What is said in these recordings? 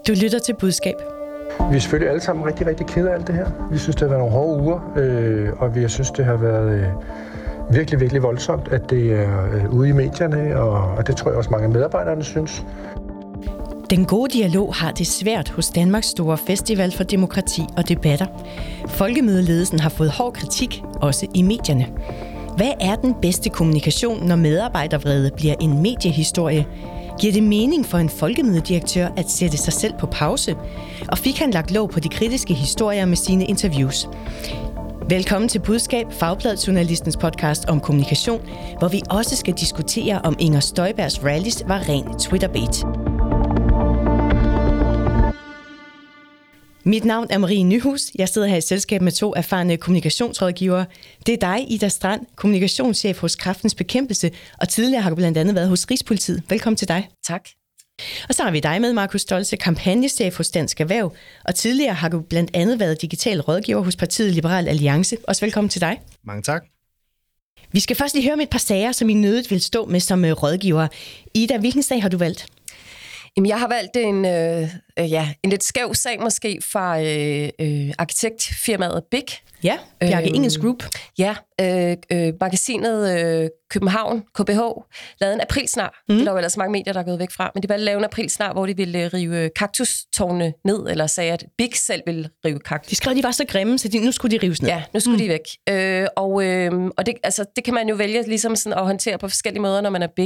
Du lytter til Budskab. Vi er selvfølgelig alle sammen rigtig, rigtig kede af alt det her. Vi synes, det har været nogle hårde uger, og vi synes, det har været virkelig, virkelig voldsomt, at det er ude i medierne, og det tror jeg også mange af medarbejderne synes. Den gode dialog har det svært hos Danmarks store festival for demokrati og debatter. Folkemødeledelsen har fået hård kritik, også i medierne. Hvad er den bedste kommunikation, når medarbejdervrede bliver en mediehistorie? Giver det mening for en folkemødedirektør at sætte sig selv på pause? Og fik han lagt låg på de kritiske historier med sine interviews? Velkommen til Budskab, Fagbladet-journalistens podcast om kommunikation, hvor vi også skal diskutere, om Inger Støjbergs rallies var ren Twitter-bait. Mit navn er Marie Nyhus. Jeg sidder her i selskab med 2 erfarne kommunikationsrådgivere. Det er dig, Ida Strand, kommunikationschef hos Kræftens Bekæmpelse, og tidligere har du blandt andet været hos Rigspolitiet. Velkommen til dig. Tak. Og så har vi dig med, Markus Stolze, kampagnechef hos Dansk Erhverv, og tidligere har du blandt andet været digital rådgiver hos partiet Liberal Alliance. Også velkommen til dig. Mange tak. Vi skal først lige høre om et par sager, som I nødigt vil stå med som rådgiver. Ida, hvilken sag har du valgt? Jamen, jeg har valgt en lidt skæv sag måske fra arkitektfirmaet Big. Ja, Bjarke Ingels Group. Ja, magasinet København, KBH, lavede en aprilsnar. Det er der jo ellers mange medier, der er gået væk fra. Men de valgte at lave en aprilsnar, hvor de ville rive kaktustårne ned, eller sagde, at Big selv ville rive kaktus. De skrev, at de var så grimme, så nu skulle de rives ned. Ja, nu skulle de væk. Og det kan man jo vælge ligesom sådan at håndtere på forskellige måder, når man er Big.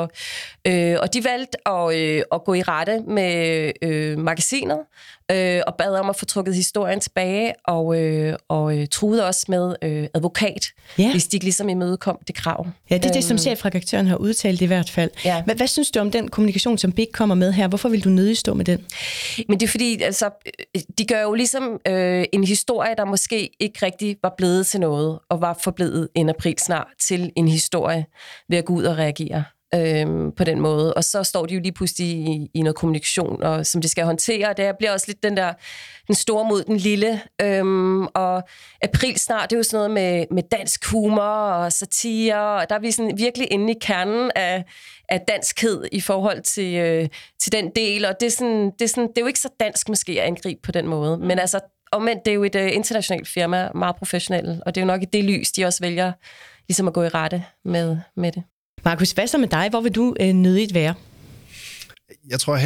Og de valgte at gå i rette med magasinet, og bad om at få trukket historien tilbage, og truede også med advokat, hvis de ikke ligesom imødekom det krav. Ja, det er det, som chefredaktøren har udtalt i hvert fald. Ja. Hvad synes du om den kommunikation, som Big kommer med her? Hvorfor vil du nødig stå med den? Men det er fordi, altså, de gør jo ligesom en historie, der måske ikke rigtig var blevet til noget, og var forblevet en aprilsnar til en historie ved at gå ud og reagere på den måde. Og så står de jo lige pludselig i noget kommunikation, og, som de skal håndtere. Det bliver også lidt den store mod den lille. Og aprilsnar, det er jo sådan noget med dansk humor og satire, og der er vi sådan virkelig inde i kernen af danskhed i forhold til den del, og det er jo ikke så dansk måske at angribe på den måde. Men altså, omvendt, det er jo et internationalt firma, meget professionelt, og det er jo nok i det lys, de også vælger ligesom at gå i rette med det. Markus, hvad så med dig? Hvor vil du nødigt være? Jeg tror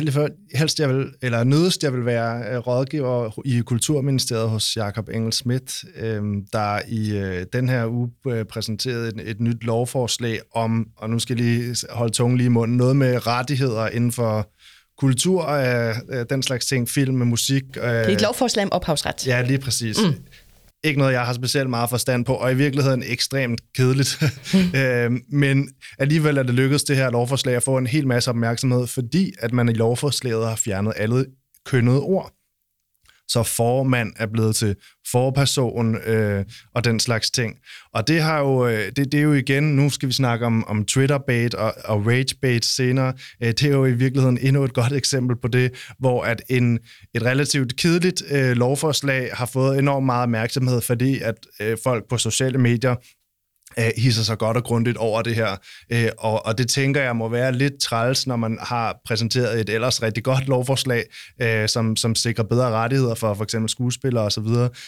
nødigst jeg vil være rådgiver i Kulturministeriet hos Jakob Engel-Schmidt, der i den her uge præsenterede et nyt lovforslag om, og nu skal jeg lige holde tungen lige i munden, noget med rettigheder inden for kultur, den slags ting, film, musik. Det er et lovforslag om ophavsret. Ja, lige præcis. Ikke noget, jeg har specielt meget forstand på, og i virkeligheden ekstremt kedeligt. Men alligevel er det lykkedes det her lovforslag at få en hel masse opmærksomhed, fordi at man i lovforslaget har fjernet alle kønnede ord. Så formand er blevet til forperson og den slags ting. Og det har jo, det er jo igen, nu skal vi snakke om Twitter-bait og rage-bait senere. Det er jo i virkeligheden endnu et godt eksempel på det, hvor at et relativt kedeligt lovforslag har fået enormt meget opmærksomhed, fordi at folk på sociale medier hisser sig godt og grundigt over det her. Og det tænker jeg må være lidt træls, når man har præsenteret et ellers rigtig godt lovforslag, som sikrer bedre rettigheder for eksempel skuespillere osv.,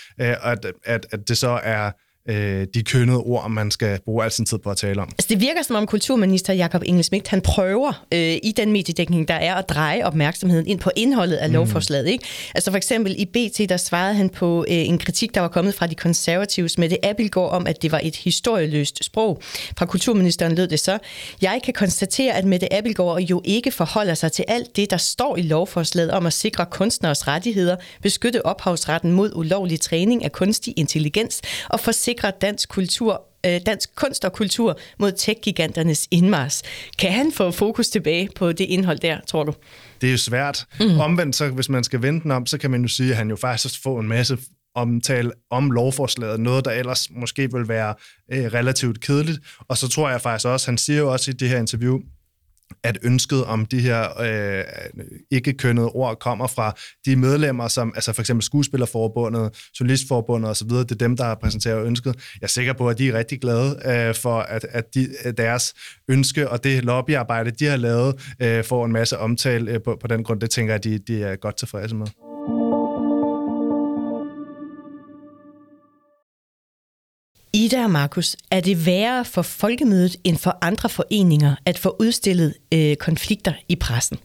at det så er de kønnede ord, man skal bruge al sin tid på at tale om. Altså, det virker som om kulturminister Jakob Engel-Schmidt, han prøver i den mediedækning, der er, at dreje opmærksomheden ind på indholdet af lovforslaget. Ikke? Altså for eksempel i BT, der svarede han på en kritik, der var kommet fra de konservatives Mette Abildgaard om, at det var et historieløst sprog. Fra kulturministeren lød det så: Jeg kan konstatere, at Mette Abildgaard jo ikke forholder sig til alt det, der står i lovforslaget om at sikre kunstneres rettigheder, beskytte ophavsretten mod ulovlig træning af kunstig intelligens og forsikre dansk kunst og kultur mod tech-giganternes indmars. Kan han få fokus tilbage på det indhold der, tror du? Det er jo svært. Omvendt, så hvis man skal vende den om, så kan man jo sige, at han jo faktisk får en masse omtale om lovforslaget, noget der ellers måske vil være relativt kedeligt. Og så tror jeg faktisk også, han siger jo også i det her interview, at ønsket om de her ikke-kønnede ord kommer fra de medlemmer, som altså for eksempel Skuespillerforbundet, Journalistforbundet osv., det er dem, der har præsenteret ønsket. Jeg er sikker på, at de er rigtig glade for, at deres ønske og det lobbyarbejde, de har lavet, får en masse omtale på den grund. Det tænker jeg, at de er godt tilfredse med. Ida og Markus, er det værre for Folkemødet end for andre foreninger at få udstillet konflikter i pressen?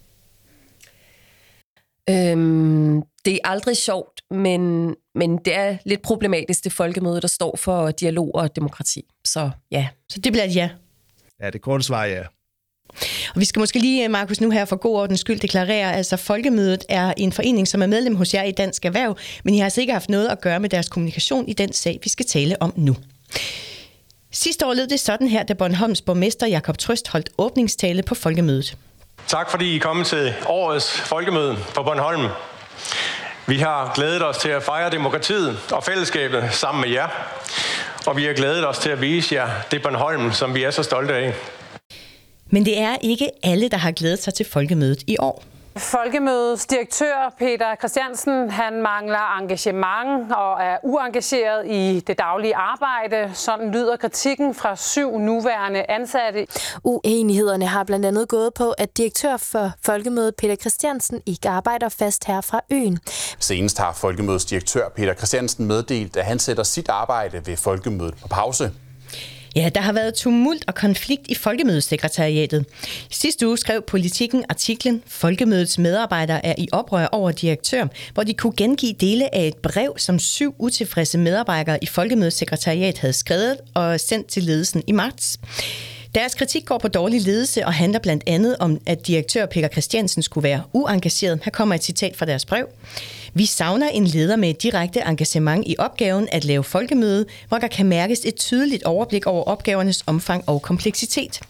Det er aldrig sjovt, men det er lidt problematisk, det Folkemøde, der står for dialog og demokrati. Så ja. Så det bliver et ja? Ja, det korte svar ja. Og vi skal måske lige, Markus, nu her for god ordens skyld deklarere, altså Folkemødet er en forening, som er medlem hos jer i Dansk Erhverv, men I har altså ikke haft noget at gøre med deres kommunikation i den sag, vi skal tale om nu. Sidste år lød det sådan her, da Bornholms borgmester Jakob Trøst holdt åbningstale på Folkemødet. Tak fordi I er kommet til årets Folkemøde på Bornholm. Vi har glædet os til at fejre demokratiet og fællesskabet sammen med jer. Og vi har glædet os til at vise jer det Bornholm, som vi er så stolte af. Men det er ikke alle, der har glædet sig til Folkemødet i år. Folkemødets direktør, Peter Christiansen, han mangler engagement og er uengageret i det daglige arbejde. Sådan lyder kritikken fra 7 nuværende ansatte. Uenighederne har blandt andet gået på, at direktør for Folkemødet, Peter Christiansen, ikke arbejder fast her fra øen. Senest har Folkemødets direktør, Peter Christiansen, meddelt, at han sætter sit arbejde ved Folkemødet på pause. Ja, der har været tumult og konflikt i Folkemødesekretariatet. Sidste uge skrev Politikken artiklen "Folkemødets medarbejdere er i oprør over direktør", hvor de kunne gengive dele af et brev, som 7 utilfredse medarbejdere i Folkemødesekretariat havde skrevet og sendt til ledelsen i marts. Deres kritik går på dårlig ledelse og handler blandt andet om, at direktør Peter Christiansen skulle være uengageret. Her kommer et citat fra deres brev. Vi savner en leder med et direkte engagement i opgaven at lave folkemøde, hvor der kan mærkes et tydeligt overblik over opgavernes omfang og kompleksitet.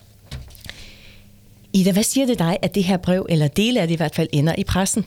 Ida, hvad siger det dig, at det her brev, eller dele af det i hvert fald, ender i pressen?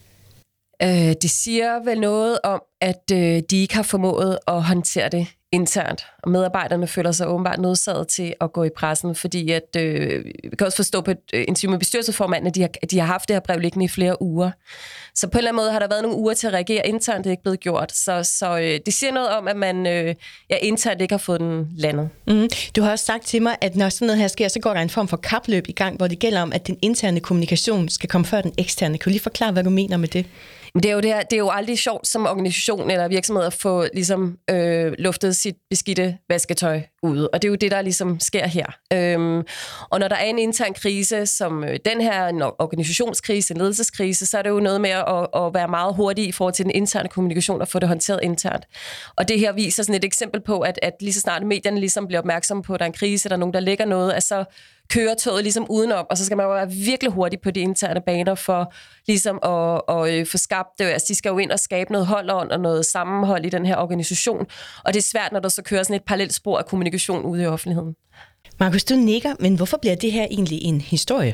Det siger vel noget om, at de ikke har formået at håndtere det internt. Og medarbejderne føler sig åbenbart nødsaget til at gå i pressen, fordi at, vi kan også forstå på et interview med bestyrelsesformanden, at de har haft det her brev liggende i flere uger. Så på en eller anden måde har der været nogle uger til at reagere internt, det er ikke blevet gjort. Så det siger noget om, at man internt ikke har fået den landet. Du har også sagt til mig, at når sådan noget her sker, så går der en form for kapløb i gang, hvor det gælder om, at den interne kommunikation skal komme før den eksterne. Kan du lige forklare, hvad du mener med det? Det er jo aldrig sjovt som organisation eller virksomhed at få ligesom, luftet sit beskidte vasketøj ud. Og det er jo det, der ligesom sker her. Og når der er en intern krise, som den her, en organisationskrise, en ledelseskrise, så er det jo noget med at være meget hurtig i forhold til den interne kommunikation og få det håndteret internt. Og det her viser sådan et eksempel på, at lige så snart medierne ligesom bliver opmærksomme på, at der er en krise, der er nogen, der lægger noget, at så kører toget ligesom udenom, og så skal man jo være virkelig hurtig på de interne baner for ligesom at få skabt det. Altså, de skal jo ind og skabe noget holdånd og noget sammenhold i den her organisation, og det er svært, når der så kører sådan et parallelt spor af kommunikation ude i offentligheden. Markus, du nikker, men hvorfor bliver det her egentlig en historie?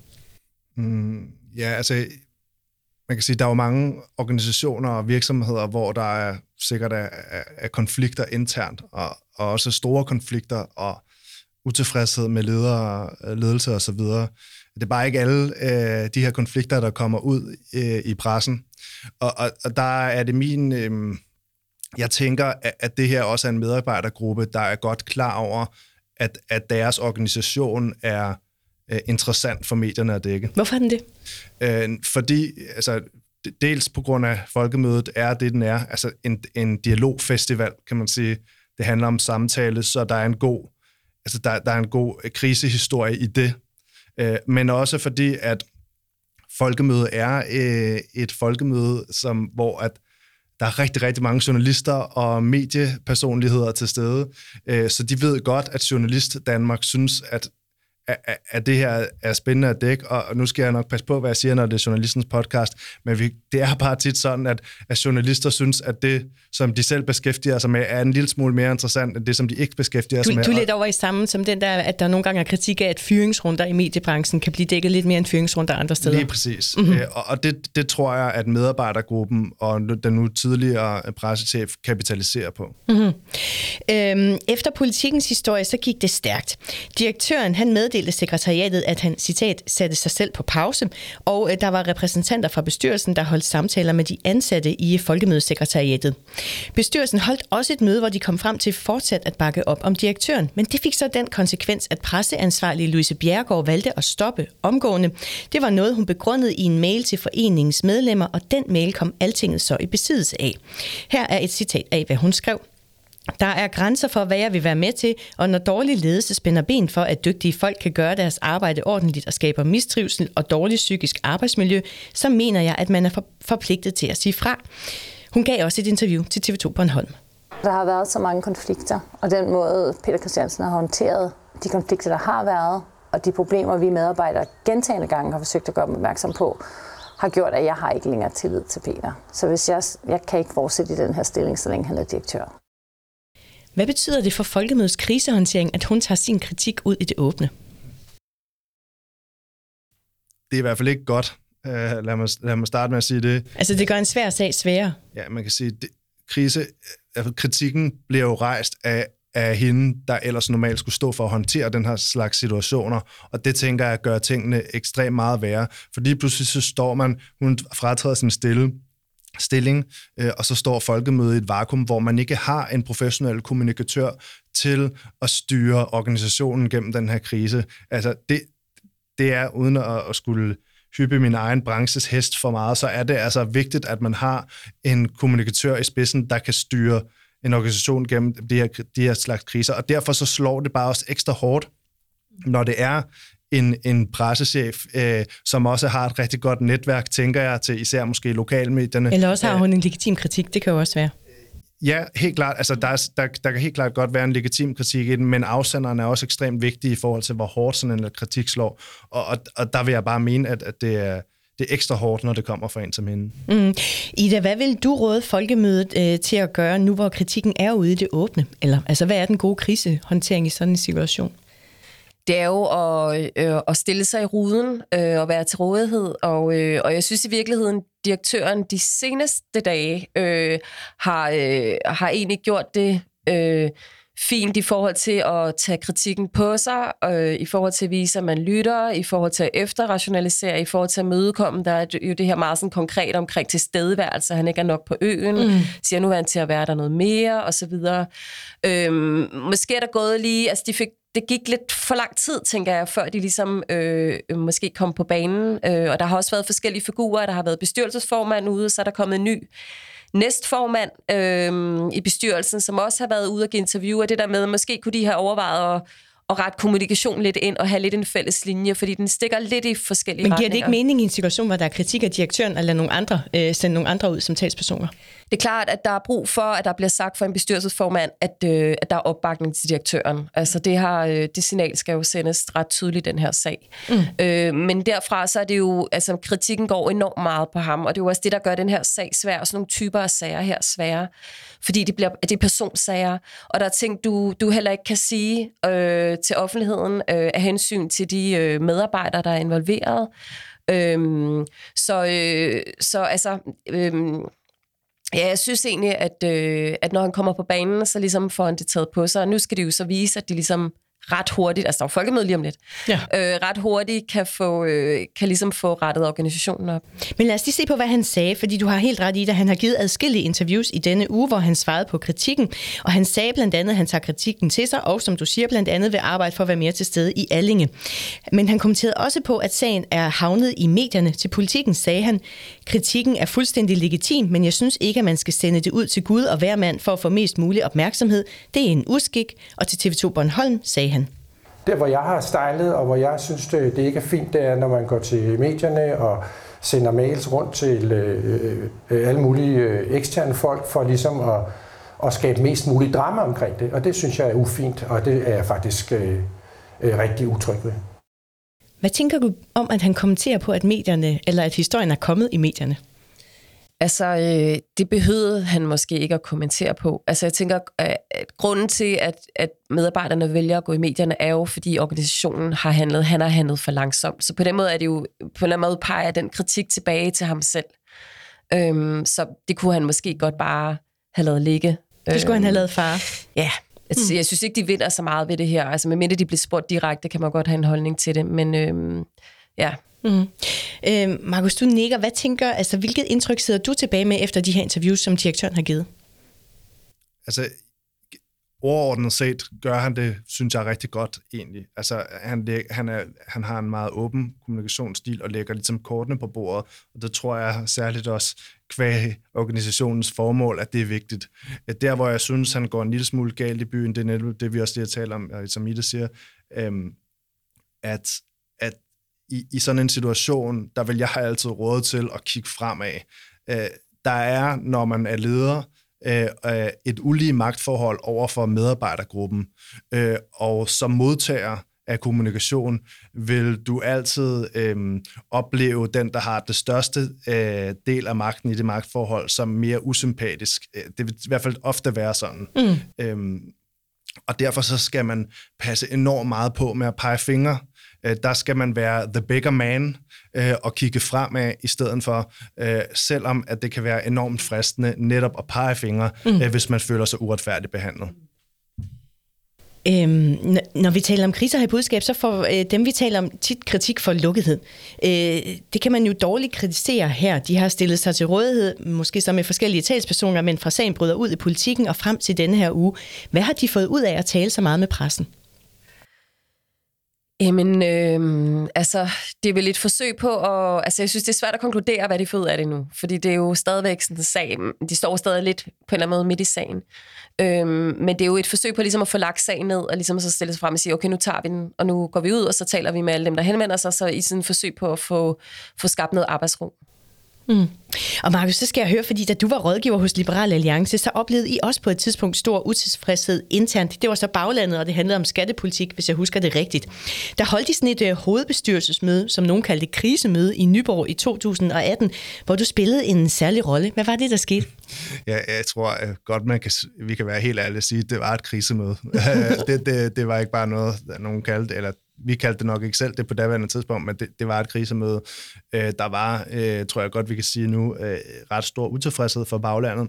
Ja, altså, man kan sige, der er jo mange organisationer og virksomheder, hvor der er sikkert er konflikter internt, og også store konflikter og utilfredshed med ledelse og så videre. Det er bare ikke alle de her konflikter, der kommer ud i pressen. Og der er det jeg tænker, at det her også er en medarbejdergruppe, der er godt klar over, at deres organisation er interessant for medierne at dække. Hvorfor er den det? Fordi, altså, dels på grund af Folkemødet er det, den er. Altså en dialogfestival, kan man sige. Det handler om samtale, så der er en god der er en god krisehistorie i det, men også fordi, at Folkemødet er et folkemøde, hvor at der er rigtig, rigtig mange journalister og mediepersonligheder til stede, så de ved godt, at Journalist Danmark synes, at det her er spændende at dække, og nu skal jeg nok passe på, hvad jeg siger, når det er journalistens podcast, men det er bare tit sådan, at journalister synes, at det, som de selv beskæftiger sig med, er en lille smule mere interessant, end det, som de ikke beskæftiger sig med. Du er lidt over i samme som den der, at der nogle gange er kritik af, at fyringsrunder i mediebranchen kan blive dækket lidt mere end fyringsrunder andre steder. Lige præcis. Mm-hmm. Og det tror jeg, at medarbejdergruppen og den nu tidligere pressechef kapitaliserer på. Mm-hmm. Efter Politikens historie, så gik det stærkt. Direktøren, han meddelte meddelte sekretariatet, at han, citat, satte sig selv på pause, og der var repræsentanter fra bestyrelsen, der holdt samtaler med de ansatte i Folkemødesekretariatet. Bestyrelsen holdt også et møde, hvor de kom frem til fortsat at bakke op om direktøren, men det fik så den konsekvens, at presseansvarlige Louise Bjerregaard valgte at stoppe omgående. Det var noget, hun begrundede i en mail til foreningens medlemmer, og den mail kom Altinget så i besiddelse af. Her er et citat af, hvad hun skrev. Der er grænser for, hvad jeg vil være med til, og når dårlig ledelse spænder ben for, at dygtige folk kan gøre deres arbejde ordentligt og skaber mistrivsel og dårlig psykisk arbejdsmiljø, så mener jeg, at man er forpligtet til at sige fra. Hun gav også et interview til TV2 Bornholm. Der har været så mange konflikter, og den måde Peter Christiansen har håndteret de konflikter, der har været, og de problemer, vi medarbejdere gentagne gange har forsøgt at gøre dem opmærksom på, har gjort, at jeg har ikke længere tillid til Peter. Så hvis jeg kan ikke fortsætte i den her stilling, så længe han er direktør. Hvad betyder det for Folkemødets krisehåndtering, at hun tager sin kritik ud i det åbne? Det er i hvert fald ikke godt. Lad mig starte med at sige det. Altså det gør en svær sag sværere? Ja, man kan sige, at kritikken bliver jo rejst af hende, der ellers normalt skulle stå for at håndtere den her slags situationer. Og det tænker jeg gør tingene ekstremt meget værre. Fordi pludselig så står hun fratræder sin stilling, og så står Folkemødet i et vakuum, hvor man ikke har en professionel kommunikatør til at styre organisationen gennem den her krise. Altså det er, uden at skulle hyppe min egen branches hest for meget, så er det altså vigtigt, at man har en kommunikatør i spidsen, der kan styre en organisation gennem de her slags kriser. Og derfor så slår det bare også ekstra hårdt, når det er en pressechef, som også har et rigtig godt netværk, tænker jeg, til især måske lokalmedierne. Eller også har hun en legitim kritik, det kan jo også være. Ja, helt klart. Altså, der kan helt klart godt være en legitim kritik i den, men afsenderen er også ekstremt vigtig i forhold til, hvor hårdt sådan en kritik slår. Og der vil jeg bare mene, at det er ekstra hårdt, når det kommer fra en som hende. Ida, hvad vil du råde Folkemødet til at gøre, nu hvor kritikken er ude i det åbne? Eller altså, hvad er den gode krisehåndtering i sådan en situation? Det er jo at stille sig i ruden og være til rådighed. Og jeg synes i virkeligheden, direktøren de seneste dage har egentlig gjort det fint i forhold til at tage kritikken på sig, i forhold til at vise, at man lytter, i forhold til at efterrationalisere, i forhold til at mødekomme. Der er jo det her meget sådan konkret omkring tilstedeværelse, han ikke er nok på øen, siger nu er han til at være der noget mere, og så videre. Måske er der gået lige, altså det gik lidt for lang tid, tænker jeg, før de ligesom måske kom på banen. Og der har også været forskellige figurer. Der har været bestyrelsesformand ude, så er der kommet en ny næstformand i bestyrelsen, som også har været ude og give interviewer. Det der med, måske kunne de have overvejet at rette kommunikation lidt ind og have lidt en fælles linje, fordi den stikker lidt i forskellige retninger. Men giver det ikke mening i en situation, hvor der er kritik af direktøren, eller sende nogle andre ud som talspersoner? Det er klart, at der er brug for, at der bliver sagt for en bestyrelsesformand, at der er opbakning til direktøren. Altså det signal skal jo sendes ret tydeligt i den her sag. Men derfra så er det jo, altså kritikken går enormt meget på ham, og det er jo også det, der gør den her sag svær, og sådan nogle typer af sager her svære, fordi det er personsager, og der er ting, du heller ikke kan sige til offentligheden af hensyn til de medarbejdere, der er involveret. Ja, jeg synes egentlig, at når han kommer på banen, så ligesom får han det taget på sig. Og nu skal det jo så vise, at de ligesom ret hurtigt, altså der er jo folkemøde lige om lidt, ret hurtigt kan ligesom få rettet organisationen op. Men lad os lige se på, hvad han sagde, fordi du har helt ret i, at han har givet adskillige interviews i denne uge, hvor han svarede på kritikken, og han sagde blandt andet, at han tager kritikken til sig, og som du siger, blandt andet vil arbejde for at være mere til stede i Allinge. Men han kommenterede også på, at sagen er havnet i medierne. Til Politikken sagde han, kritikken er fuldstændig legitim, men jeg synes ikke, at man skal sende det ud til Gud og hver mand for at få mest mulig opmærksomhed. Det er en uskik, og til TV2 Bornholm sagde han. Der, hvor jeg har stylet, og hvor jeg synes, det ikke er fint, det er, når man går til medierne og sender mails rundt til alle mulige eksterne folk, for ligesom at skabe mest muligt drama omkring det. Og det synes jeg er ufint, og det er jeg faktisk rigtig utryg ved. Hvad tænker du om, at han kommenterer på, at historien er kommet i medierne? Altså, det behøvede han måske ikke at kommentere på. Altså, jeg tænker, at grunden til, at medarbejderne vælger at gå i medierne, er jo, fordi organisationen han har handlet for langsomt. Så på den måde er det jo, på en eller anden måde peger den kritik tilbage til ham selv. Så det kunne han måske godt bare have lavet ligge. Det skulle han have lavet far. Ja. Jeg synes ikke, de vinder så meget ved det her. Altså, medmindre de bliver spurgt direkte, kan man godt have en holdning til det. Men ja. Markus, du nikker. Hvad tænker, altså, hvilket indtryk sidder du tilbage med efter de her interviews, som direktøren har givet? Altså, overordnet set gør han det, synes jeg, rigtig godt egentlig. Altså, han har en meget åben kommunikationsstil og lægger ligesom kortene på bordet, og det tror jeg særligt også kvæg organisationens formål, at det er vigtigt. Der, hvor jeg synes, han går en lille smule galt i byen, det er netop det, vi også lige har talt om, som Ida siger, at i sådan en situation, der vil jeg have altid råd til at kigge fremad. Der er, når man er leder, et ulige magtforhold over for medarbejdergruppen, og som modtager af kommunikation vil du altid opleve den, der har det største del af magten i det magtforhold, som mere usympatisk. Det vil i hvert fald ofte være sådan. Og derfor så skal man passe enormt meget på med at pege fingre. Der skal man være the bigger man og kigge fremad i stedet for, selvom at det kan være enormt fristende netop at pege fingre, hvis man føler sig uretfærdigt behandlet. Når vi taler om kriser her i budskab, så får dem, vi taler om, tit kritik for lukkethed. Det kan man jo dårligt kritisere her. De har stillet sig til rådighed, måske så med forskellige talspersoner, men fra sagen bryder ud i politikken og frem til denne her uge. Hvad har de fået ud af at tale så meget med pressen? Jamen, altså, det er vel et forsøg på at... Altså, jeg synes, det er svært at konkludere, hvad de får ud af det nu. Fordi det er jo stadigvæk sådan en sag. De står stadig lidt på en eller anden måde midt i sagen. Men det er jo et forsøg på ligesom at få lagt sagen ned, og ligesom så stille sig frem og sige, okay, nu tager vi den, og nu går vi ud, og så taler vi med alle dem, der henvender sig, så i sådan et forsøg på at få skabt noget arbejdsro. Og Markus, så skal jeg høre, fordi da du var rådgiver hos Liberal Alliance, så oplevede I også på et tidspunkt stor utilfredshed internt. Det var så baglandet, og det handlede om skattepolitik, hvis jeg husker det rigtigt. Der holdt I sådan et hovedbestyrelsesmøde, som nogen kaldte krisemøde i Nyborg i 2018, hvor du spillede en særlig rolle. Hvad var det, der skete? Ja, jeg tror godt, vi kan være helt ærlige at sige, at det var et krisemøde. Det var ikke bare noget, nogen kaldte, eller vi kaldte det nok ikke selv det på daværende tidspunkt, men det var et krisemøde. Der var, tror jeg godt, vi kan sige nu, ret stor utilfredshed for baglandet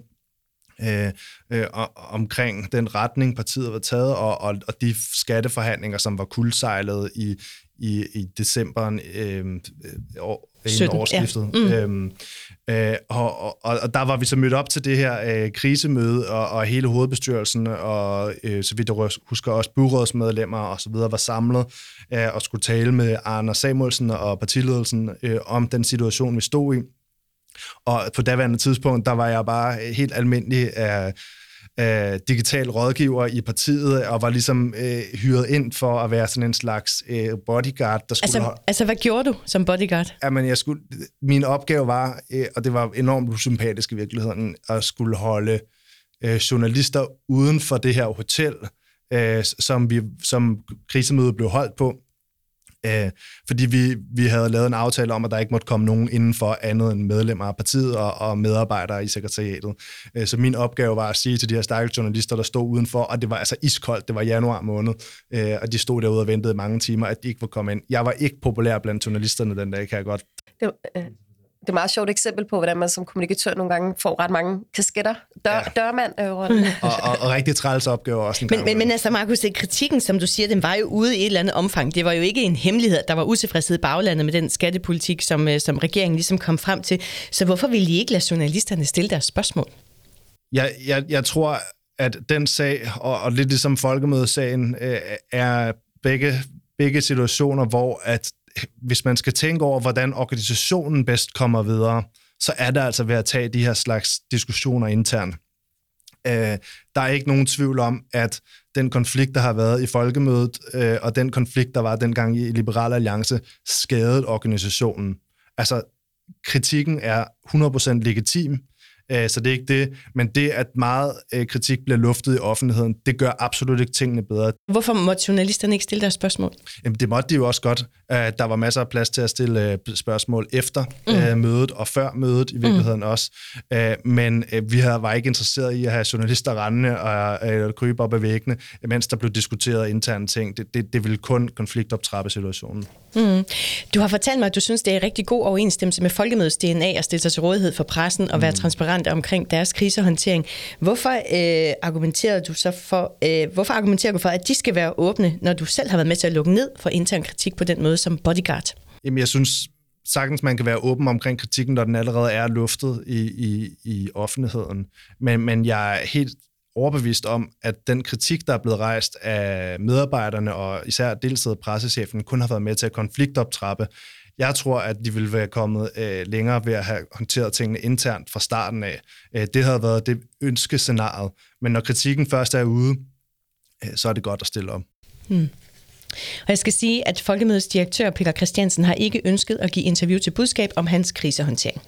omkring den retning, partiet var taget, og de skatteforhandlinger, som var kuldsejlet i december inden årsskiftet. Ja. Og der var vi så mødt op til det her krisemøde, og hele hovedbestyrelsen, og så vidt jeg husker også byrådsmedlemmer og så videre, var samlet og skulle tale med Arne Samuelsen og partiledelsen om den situation, vi stod i. Og på daværende tidspunkt, der var jeg bare helt almindelig digital rådgiver i partiet, og var ligesom hyret ind for at være sådan en slags bodyguard, der skulle... Altså, hvad gjorde du som bodyguard? Jamen, min opgave var, og det var enormt usympatisk i virkeligheden, at skulle holde journalister uden for det her hotel, som krisemødet blev holdt på. Fordi vi havde lavet en aftale om, at der ikke måtte komme nogen indenfor andet end medlemmer af partiet og medarbejdere i sekretariatet. Så min opgave var at sige til de her stakkels journalister, der stod udenfor, og det var altså iskoldt, det var januar måned, og de stod derude og ventede mange timer, at de ikke var kommet ind. Jeg var ikke populær blandt journalisterne den dag, kan jeg godt. Det er et meget sjovt eksempel på, hvordan man som kommunikatør nogle gange får ret mange kasketter. Dørmand og rigtig træls opgaver også. Men altså, Markus, kritikken, som du siger, den var jo ude i et eller andet omfang. Det var jo ikke en hemmelighed, der var utilfredshed i baglandet med den skattepolitik, som regeringen ligesom kom frem til. Så hvorfor ville I ikke lade journalisterne stille deres spørgsmål? Jeg tror, at den sag, og lidt ligesom folkemødesagen, er begge situationer, hvor at hvis man skal tænke over, hvordan organisationen bedst kommer videre, så er det altså ved at tage de her slags diskussioner internt. Der er ikke nogen tvivl om, at den konflikt, der har været i folkemødet, og den konflikt, der var dengang i Liberal Alliance, skadede organisationen. Altså, kritikken er 100% legitim, så det er ikke det. Men det, at meget kritik bliver luftet i offentligheden, det gør absolut ikke tingene bedre. Hvorfor måtte journalisterne ikke stille deres spørgsmål? Jamen, det måtte de jo også godt. Der var masser af plads til at stille spørgsmål efter mødet og før mødet i virkeligheden også. Men vi var ikke interesseret i at have journalister rendende og krybe op ad væggene, mens der blev diskuteret interne ting. Det ville kun konfliktoptrappe situationen. Du har fortalt mig, at du synes, det er rigtig god overensstemmelse med folkemødets DNA at stille sig til rådighed for pressen og være transparent migrante omkring deres krisehåndtering. Hvorfor argumenterer du for, at de skal være åbne, når du selv har været med til at lukke ned for intern kritik på den måde som bodyguard? Jamen, jeg synes sagtens, man kan være åben omkring kritikken, når den allerede er luftet i offentligheden. Men jeg er helt overbevist om, at den kritik, der er blevet rejst af medarbejderne og især deltid pressechefen, kun har været med til at konfliktoptrappe. Jeg tror, at de ville være kommet længere ved at have håndteret tingene internt fra starten af. Det havde været det ønskescenariet. Men når kritikken først er ude, så er det godt at stille om. Og jeg skal sige, at Folkemødets direktør Peter Christiansen har ikke ønsket at give interview til Budskab om hans krisehåndtering.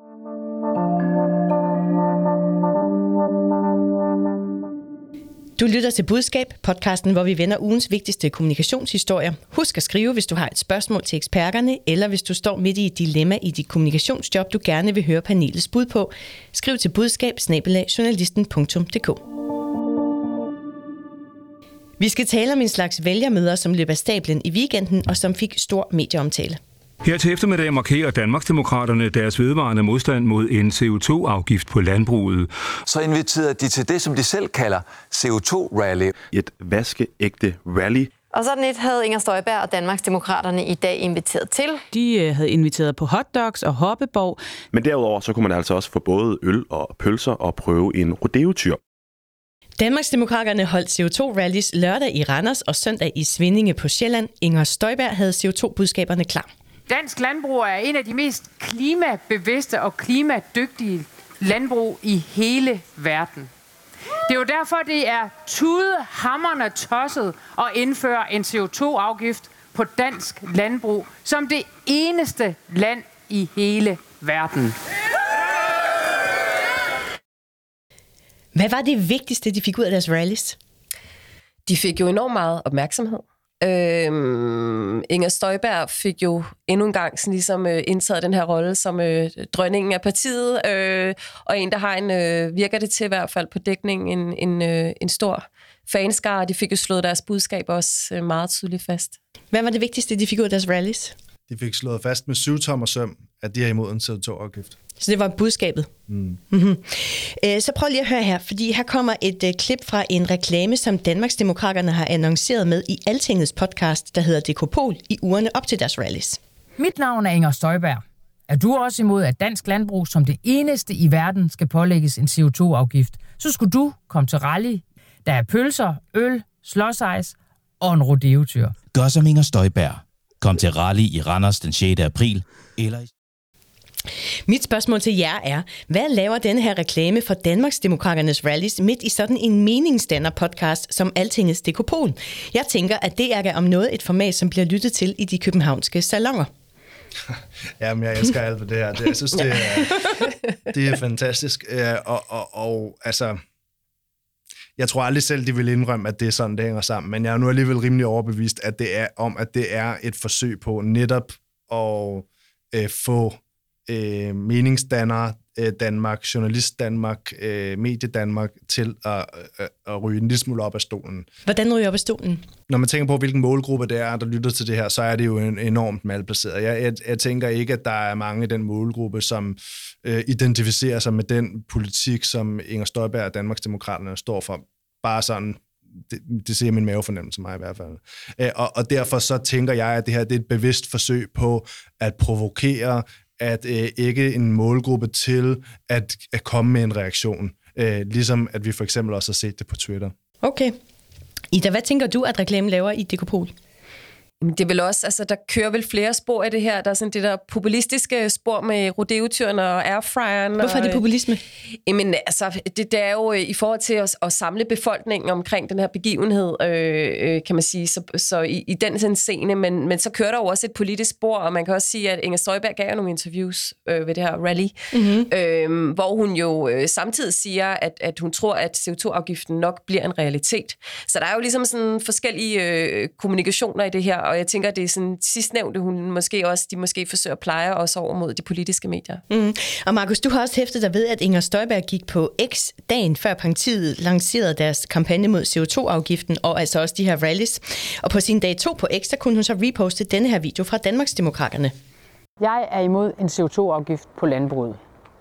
Du lytter til Budskab, podcasten, hvor vi vender ugens vigtigste kommunikationshistorier. Husk at skrive, hvis du har et spørgsmål til eksperterne, eller hvis du står midt i et dilemma i dit kommunikationsjob, du gerne vil høre panelets bud på. Skriv til budskab@journalisten.dk. Vi skal tale om en slags vælgermøder, som løb af stablen i weekenden, og som fik stor medieomtale. Her til eftermiddag markerer Danmarksdemokraterne deres vedvarende modstand mod en CO2-afgift på landbruget. Så inviterede de til det, som de selv kalder CO2-rally. Et vaskeægte rally. Og sådan et havde Inger Støjberg og Danmarksdemokraterne i dag inviteret til. De havde inviteret på hotdogs og hoppeborg. Men derudover så kunne man altså også få både øl og pølser og prøve en rodeotyr. Danmarksdemokraterne holdt CO2-rallys lørdag i Randers og søndag i Svindinge på Sjælland. Inger Støjberg havde CO2-budskaberne klar. Dansk landbrug er en af de mest klimabevidste og klimadygtige landbrug i hele verden. Det er jo derfor, det er tudehamrende tosset at indføre en CO2-afgift på dansk landbrug som det eneste land i hele verden. Hvad var det vigtigste, de fik ud af deres rallies? De fik jo enormt meget opmærksomhed. Inger Støjberg fik jo endnu en gang sådan ligesom indtaget den her rolle som dronningen af partiet, og en, der har virker det til i hvert fald på dækningen, en stor fanskare. De fik jo slået deres budskab også meget tydeligt fast. Hvad var det vigtigste, de fik ud af deres rallies? De fik slået fast med 7-tommersøm, at de er imod en CO2-afgift. Så det var budskabet. Så prøv lige at høre her, fordi her kommer et klip fra en reklame, som Danmarksdemokraterne har annonceret med i Altingets podcast, der hedder Dekopol, i ugerne op til deres rallies. Mit navn er Inger Støjberg. Er du også imod, at dansk landbrug som det eneste i verden skal pålægges en CO2-afgift, så skulle du komme til rally. Der er pølser, øl, slåsejs og en rodeotyr. Gør som Inger Støjberg. Kom til rally i Randers den 6. april. Mit spørgsmål til jer er, hvad laver denne her reklame for Danmarksdemokraternes rallies midt i sådan en meningsdanner-podcast som Altingets Dekopol? Jeg tænker, at det er om noget et format, som bliver lyttet til i de københavnske salonger. Jamen, jeg elsker alt ved det her. Jeg synes, det er fantastisk. Og altså, jeg tror aldrig selv, de vil indrømme, at det er sådan, det hænger sammen. Men jeg er nu alligevel rimelig overbevist, at det er et forsøg på netop at få meningsdannere Danmark, journalist Danmark, medie Danmark til at ryge en lille smule op af stolen. Hvordan ryger op af stolen? Når man tænker på, hvilken målgruppe det er, der lytter til det her, så er det jo enormt malplaceret. Jeg tænker ikke, at der er mange i den målgruppe, som identificerer sig med den politik, som Inger Støjberg og Danmarksdemokraterne står for. Bare sådan, det siger min mavefornemmelse mig i hvert fald. Og derfor så tænker jeg, at det her det er et bevidst forsøg på at provokere, at ikke en målgruppe til at komme med en reaktion. Ligesom at vi for eksempel også har set det på Twitter. Okay. Ida, hvad tænker du, at reklamen laver i Dekopol? Det er vel også, altså der kører vel flere spor i det her. Der er sådan det der populistiske spor med rodeotyren og airfryeren. Hvorfor er det populisme? Jamen altså, det er jo i forhold til at samle befolkningen omkring den her begivenhed, kan man sige. Så i den scene, men så kører der jo også et politisk spor, og man kan også sige, at Inger Støjberg gav nogle interviews ved det her rally, hvor hun jo samtidig siger, at hun tror, at CO2-afgiften nok bliver en realitet. Så der er jo ligesom sådan forskellige kommunikationer i det her, og jeg tænker, at det er sådan sidstnævnte, de måske forsøger at pleje os over mod de politiske medier. Og Markus, du har også hæftet dig ved, at Inger Støjberg gik på X dagen før partiet lancerede deres kampagne mod CO2-afgiften, og altså også de her rallies. Og på sin dag 2 på X, der kunne hun så reposte denne her video fra Danmarksdemokraterne. Jeg er imod en CO2-afgift på landbruget.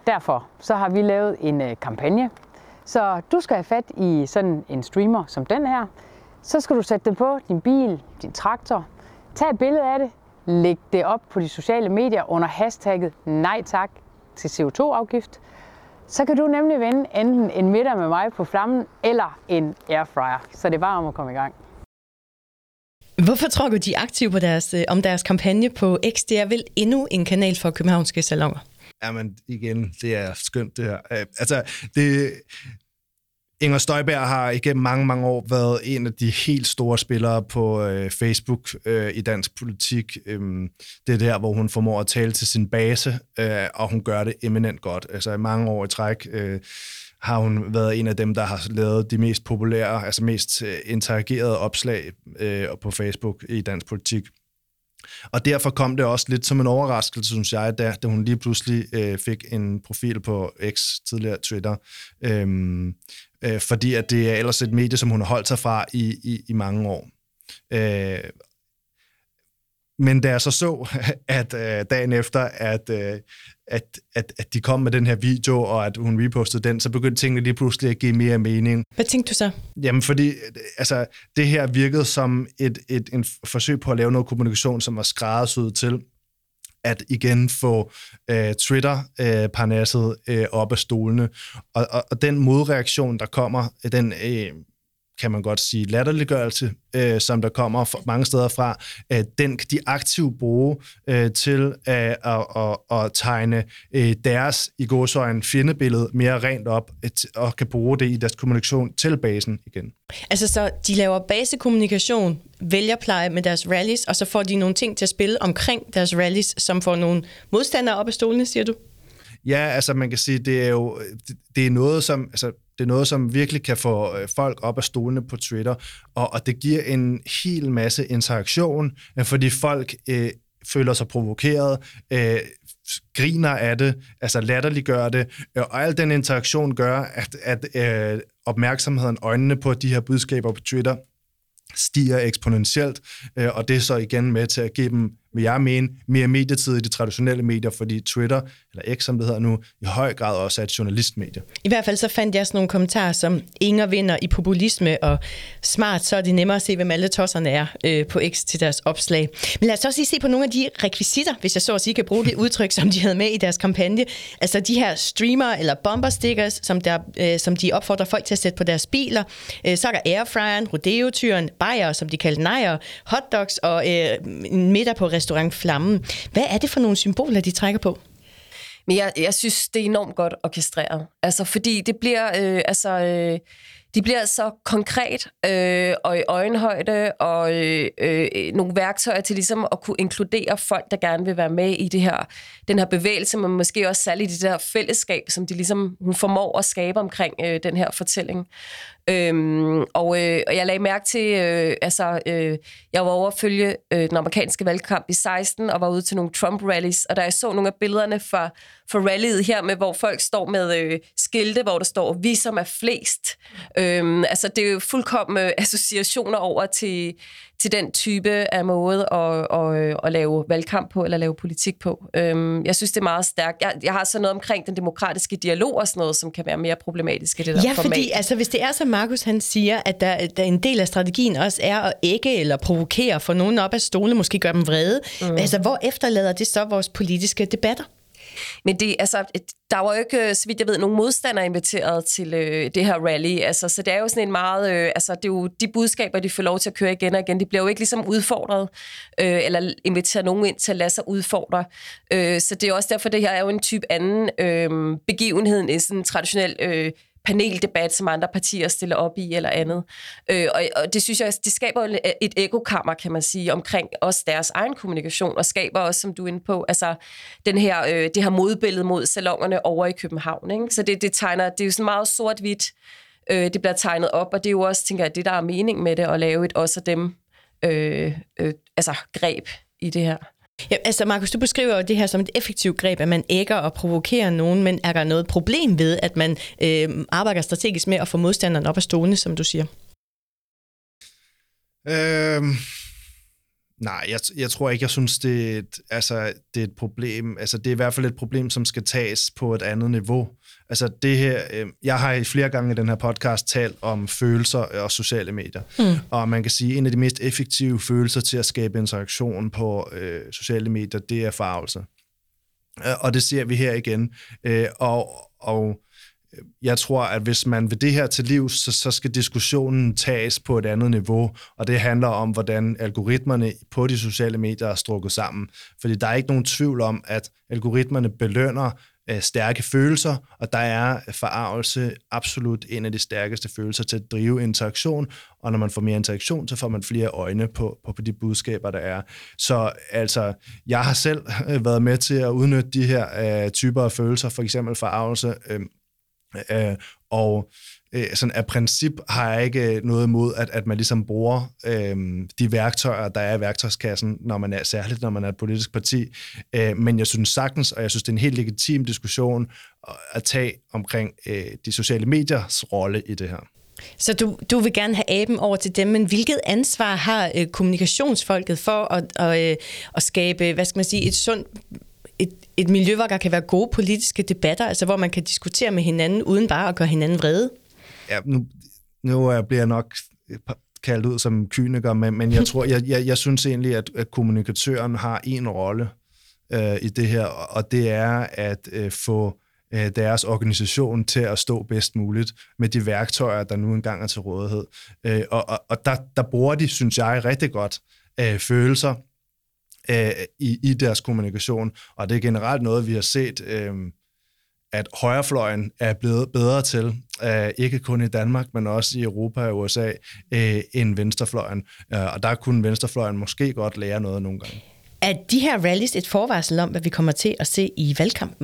Derfor så har vi lavet en kampagne. Så du skal have fat i sådan en streamer som den her. Så skal du sætte det på din bil, din traktor. Tag et billede af det. Læg det op på de sociale medier under hashtagget nej tak til CO2-afgift. Så kan du nemlig vinde enten en middag med mig på flammen eller en airfryer. Så det er bare om at komme i gang. Hvorfor tror du, de er aktive på om deres kampagne på X? Det er vel endnu en kanal for københavnske salonger? Jamen igen, det er skønt det her. Inger Støjberg har igennem mange år været en af de helt store spillere på Facebook i dansk politik. Det er der, hvor hun formår at tale til sin base, og hun gør det eminent godt. Altså i mange år i træk har hun været en af dem, der har lavet de mest populære, altså mest interagerede opslag på Facebook i dansk politik. Og derfor kom det også lidt som en overraskelse, synes jeg, da hun lige pludselig fik en profil på X, tidligere Twitter, fordi at det er ellers et medie, som hun har holdt sig fra i mange år. Men da jeg så, at dagen efter, at de kom med den her video, og at hun repostede den, så begyndte tingene lige pludselig at give mere mening. Hvad tænkte du så? Jamen, fordi altså, det her virkede som en forsøg på at lave noget kommunikation, som var skræddersyet til at igen få Twitter-parnasset op af stolene. Og den modreaktion, der kommer, den kan man godt sige, latterliggørelse, som der kommer mange steder fra, den kan de aktivt bruge til at tegne deres i gåseøjne fjendebillede mere rent op, og kan bruge det i deres kommunikation til basen igen. Altså så de laver basekommunikation, vælgerpleje med deres rallies, og så får de nogle ting til at spille omkring deres rallies, som får nogle modstandere op af stolene, siger du? Ja, altså man kan sige, det er noget, som... Altså, det er noget, som virkelig kan få folk op af stolene på Twitter, og det giver en hel masse interaktion, fordi folk føler sig provokeret, griner af det, altså latterliggør det, og al den interaktion gør, at opmærksomheden, øjnene på de her budskaber på Twitter stiger eksponentielt, og det er så igen med til at give dem, vil jeg mene, mere medietid i de traditionelle medier, fordi Twitter, eller X som det hedder nu, i høj grad også er et journalistmedie. I hvert fald så fandt jeg sådan nogle kommentarer som Inger vinder i populisme, og smart, så er det nemmere at se, hvem alle tosserne er på X til deres opslag. Men lad os også lige se på nogle af de rekvisitter, hvis jeg så at sige kan bruge det udtryk, som de havde med i deres kampagne. Altså de her streamer eller bumperstickers, som de opfordrer folk til at sætte på deres biler. Så er der airfryeren, rodeotyren, bajer, som de kalder nejer, hotdogs og en middag på restaurant Flammen. Hvad er det for nogle symboler, de trækker på? Men jeg synes, det er enormt godt orkestreret. Altså, fordi det bliver, de bliver så konkret og i øjenhøjde og nogle værktøjer til ligesom at kunne inkludere folk, der gerne vil være med i den her bevægelse, men måske også særligt i det her fællesskab, som de ligesom, hun formår at skabe omkring den her fortælling. Og jeg lagde mærke til, jeg var over at følge den amerikanske valgkamp i 16 og var ude til nogle Trump-rallies, og da jeg så nogle af billederne fra rallyet her med, hvor folk står med skilte, hvor der står, vi som er flest. Det er jo fuldkommen associationer over til den type af måde at lave valgkamp på, eller lave politik på. Jeg synes, det er meget stærkt. Jeg har så noget omkring den demokratiske dialog og sådan noget, som kan være mere problematisk i det der format. Ja, fordi altså, hvis det er, som Markus han siger, at der en del af strategien også er at ægge eller provokere for nogen op af stolene, måske gøre dem vrede. Altså, hvor efterlader det så vores politiske debatter? Men der var jo ikke, så vidt jeg ved, nogen modstandere inviteret til det her rally. Altså, så det er jo sådan en meget... det er jo de budskaber, de får lov til at køre igen og igen. De bliver jo ikke ligesom udfordret, eller inviterer nogen ind til at lade sig udfordre. Så det er også derfor, det her er jo en type anden begivenhed end sådan en traditionel paneldebat, som andre partier stiller op i eller andet. Og det synes jeg, det skaber et ekokammer, kan man sige, omkring også deres egen kommunikation, og skaber også, som du er inde på, altså det her modbillede mod salongerne over i København. Ikke? Så det er jo sådan meget sort-hvidt, det bliver tegnet op, og det er jo også, tænker jeg, det der er mening med det, at lave et også af dem greb i det her. Ja, altså Markus, du beskriver jo det her som et effektivt greb, at man ægger og provokerer nogen, men er der noget problem ved, at man arbejder strategisk med at få modstanderen op af stolene, som du siger? Nej, jeg tror ikke, jeg synes, det er et problem. Altså, det er i hvert fald et problem, som skal tages på et andet niveau. Altså, det her, jeg har flere gange i den her podcast talt om følelser og sociale medier. Og man kan sige, at en af de mest effektive følelser til at skabe interaktion på sociale medier, det er forargelse. Og det ser vi her igen. Og jeg tror, at hvis man vil det her til livs, så skal diskussionen tages på et andet niveau, og det handler om, hvordan algoritmerne på de sociale medier er strukket sammen. Fordi der er ikke nogen tvivl om, at algoritmerne belønner stærke følelser, og der er forargelse absolut en af de stærkeste følelser til at drive interaktion, og når man får mere interaktion, så får man flere øjne på de budskaber, der er. Så altså, jeg har selv været med til at udnytte de her typer af følelser, for eksempel forargelse, og sådan af princip har jeg ikke noget imod, at man ligesom bruger de værktøjer, der er i værktøjskassen, særligt når man er et politisk parti. Men jeg synes sagtens, og jeg synes, det er en helt legitim diskussion at tage omkring de sociale mediers rolle i det her. Så du vil gerne have aben over til dem, men hvilket ansvar har kommunikationsfolket for at skabe, hvad skal man sige, et sundt et miljø, hvor der kan være gode politiske debatter, altså hvor man kan diskutere med hinanden, uden bare at gøre hinanden vrede? Ja, nu bliver jeg nok kaldt ud som kyniker, men jeg tror, jeg synes egentlig, at kommunikatøren har en rolle i det her, og det er at få deres organisation til at stå bedst muligt med de værktøjer, der nu engang er til rådighed. Og der bruger de, synes jeg, rigtig godt følelser i deres kommunikation, og det er generelt noget, vi har set, at højrefløjen er blevet bedre til, ikke kun i Danmark, men også i Europa og USA, end venstrefløjen. Og der kunne venstrefløjen måske godt lære noget nogle gange. Er de her rallies et forvarsel om, hvad vi kommer til at se i valgkampen?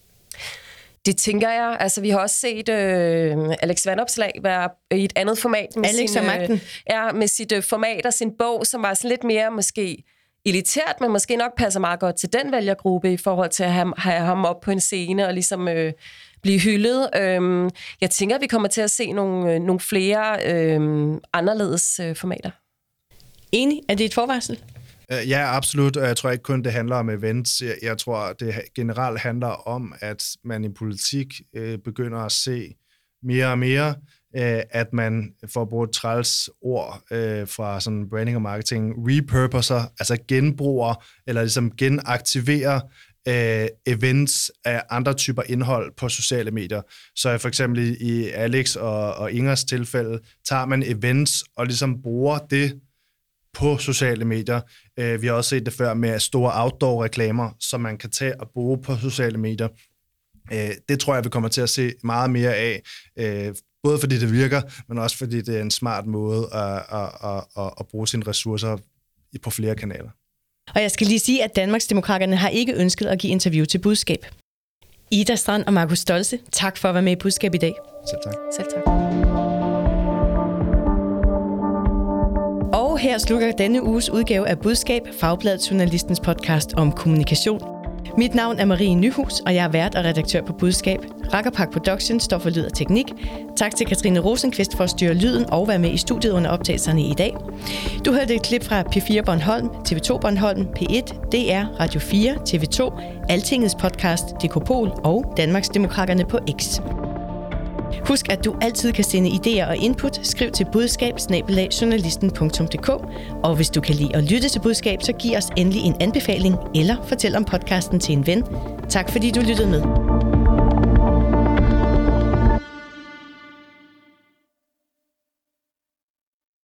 Det tænker jeg. Altså, vi har også set Alex Vanopslagh være i et andet format. Med sit format og sin bog, som var sådan lidt mere måske elitært, men måske nok passer meget godt til den vælgergruppe i forhold til at have ham op på en scene og ligesom blive hyldet. Jeg tænker, at vi kommer til at se nogle flere anderledes formater. Enig? Er det et forvarsel? Ja, absolut, og jeg tror ikke kun, det handler om events. Jeg tror, det generelt handler om, at man i politik begynder at se mere og mere, at man, for at bruge et træls ord fra sådan branding og marketing, repurposer, altså genbruger, eller ligesom genaktiverer events af andre typer indhold på sociale medier. Så for eksempel i Alex og Ingers tilfælde, tager man events og ligesom bruger det på sociale medier. Vi har også set det før med store outdoor-reklamer, som man kan tage og bruge på sociale medier. Det tror jeg, vi kommer til at se meget mere af, både fordi det virker, men også fordi det er en smart måde at bruge sine ressourcer på flere kanaler. Og jeg skal lige sige, at Danmarksdemokraterne har ikke ønsket at give interview til Budskab. Ida Strand og Markus Stolze, tak for at være med i Budskab i dag. Selv tak. Selv tak. Og her slutter denne uges udgave af Budskab, Fagbladet Journalistens podcast om kommunikation. Mit navn er Marie Nyhus, og jeg er vært og redaktør på Budskab. Rakkerpak Production står for lyd og teknik. Tak til Katrine Rosenqvist for at styre lyden og være med i studiet under optagelserne i dag. Du hørte et klip fra P4 Bornholm, TV2 Bornholm, P1, DR, Radio 4, TV2, Altingets podcast, Dekopol og Danmarksdemokraterne på X. Husk, at du altid kan sende idéer og input. Skriv til budskab@journalisten.dk. Og hvis du kan lide at lytte til Budskab, så giv os endelig en anbefaling eller fortæl om podcasten til en ven. Tak fordi du lyttede med.